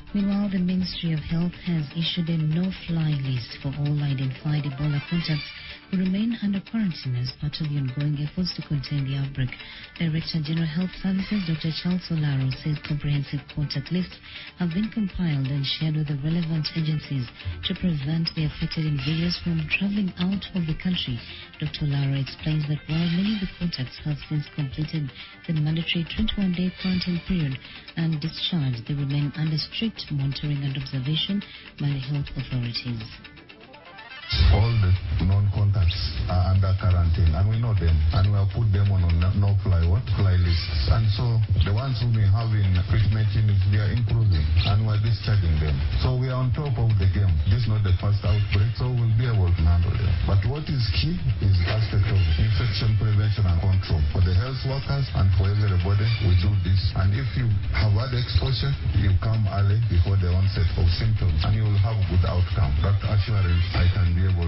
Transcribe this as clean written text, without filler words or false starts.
Meanwhile, the Ministry of Health has issued a no-fly list for all identified Ebola contacts who remain under quarantine as part of the ongoing efforts to contain the outbreak. Director General Health Services Dr. Charles Olaro says comprehensive contact lists have been compiled and shared with the relevant agencies to prevent the affected individuals from traveling out of the country. Dr. Olaro explains that while many of the contacts have since completed the mandatory 21-day quarantine period and discharged, they remain under strict monitoring and observation by the health authorities. All the non-contacts are under quarantine, and we know them, and we have put them on a no-fly lists. And so the ones who may have in treatment units, they are improving, and we are discharging them. So we are on top of the game. This is not the first outbreak, so we'll be able to handle them. But what is key is the aspect of infection prevention and control. For the health workers and for everybody, we do this. And if you have had exposure, you come early before the onset of symptoms, and you will have good outcome. That assurance I can be able